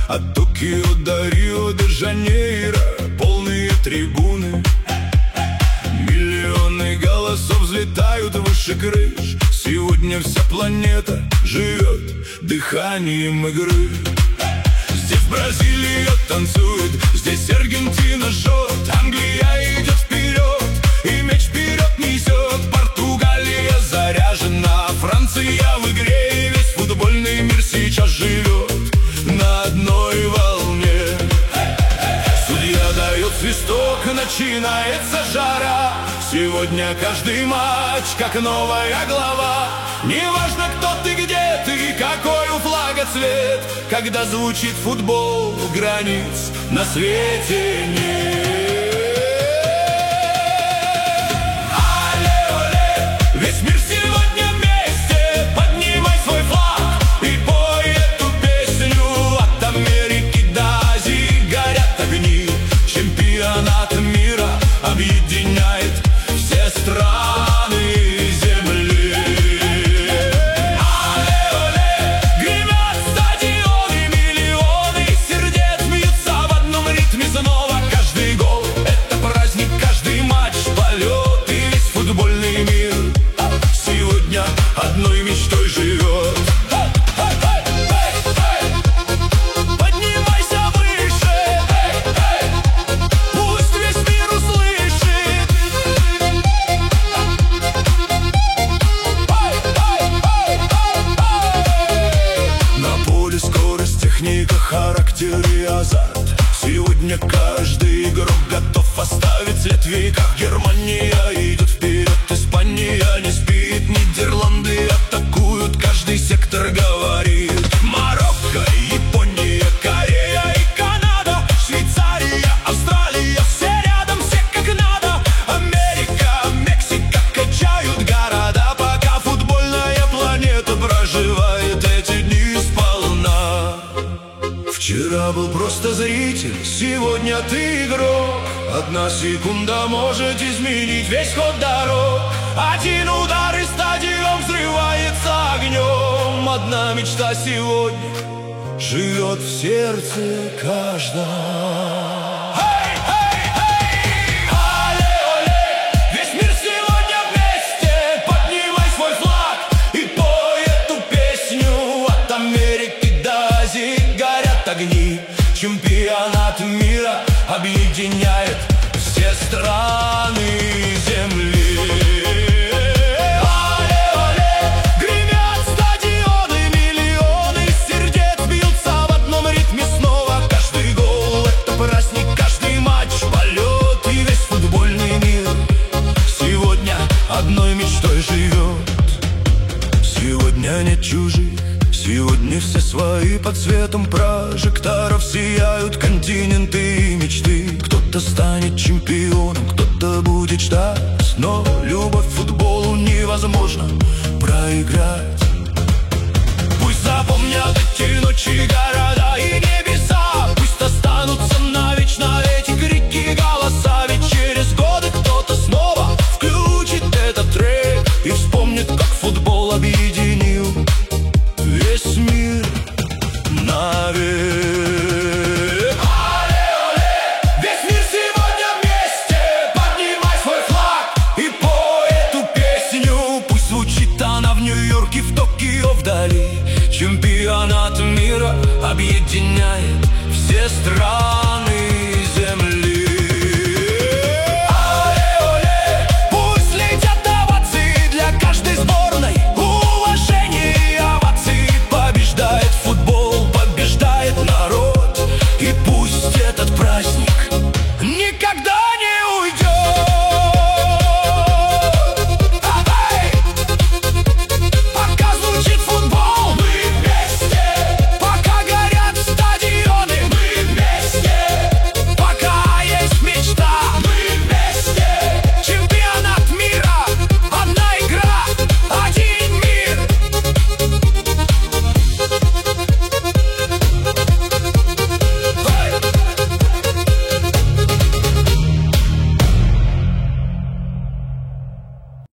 От Токио до Рио-де-Жанейро полные трибуны. Миллионы голосов взлетают выше крыш. Сегодня вся планета живет дыханием игры. Здесь Бразилия танцует, здесь Аргентина жжет, Англия идет вперед и мяч вперед несет. Португалия заряжена, Франция в игре, и весь футбольный мир сейчас живет на одной волне. Судья дает свисток, начинается жара. Сегодня каждый матч как новая глава. Неважно, кто ты, где ты, какой у флага цвет, когда звучит футбол, границ на свете нет. Оле-оле, весь мир сегодня вместе, поднимай свой флаг и пой эту песню. От Америки до Азии горят огни. Чемпионат мира объединяет все страны земли. Оле-оле, гремят стадионы, миллионы сердец бьются в одном ритме снова. Каждый гол — это праздник, каждый матч — полет, и весь футбольный мир сегодня одной мечтой живет. Поднимайся выше, пусть весь мир услышит. На поле скорость, техника, характер и азарт. Сегодня каждый игрок готов оставить след в веках. Германия идет вперед, Испания не спит, Нидерланды атакуют, каждый сектор говорит. Марокко, Япония, Корея и Канада, Швейцария, Австралия, все рядом, все как надо. Америка, Мексика качают города, пока футбольная планета проживает эти дни сполна. Вчера был просто зритель, сегодня ты игрок. Одна секунда может изменить весь ход дорог. Один удар и стадион взрывается огнем. Одна мечта сегодня живет в сердце каждого. Оле-оле, весь мир сегодня вместе, поднимай свой флаг и пой эту песню. От Америки до Азии горят огни. Чемпионат мира объединяет все страны земли. Оле-оле, гремят стадионы, миллионы сердец бьются в одном ритме снова. Каждый гол — это праздник, каждый матч — полет, и весь футбольный мир сегодня одной мечтой живет. Сегодня нет чужих, сегодня все свои. Под светом прожекторов сияют континенты и мечты. Кто-то станет чемпионом, кто-то будет ждать, но любовь к футболу невозможно проиграть. Пусть запомнят эти ночи города и небеса, пусть останутся навечно эти крики, голоса. Ведь через годы кто-то снова включит этот трек и вспомнит, как футбол объединил весь мир навек. Оле-оле, весь мир сегодня вместе, поднимай свой флаг и пой эту песню. Пусть звучит она в Нью-Йорке, в Токио, вдали. Чемпионат мира объединяет все страны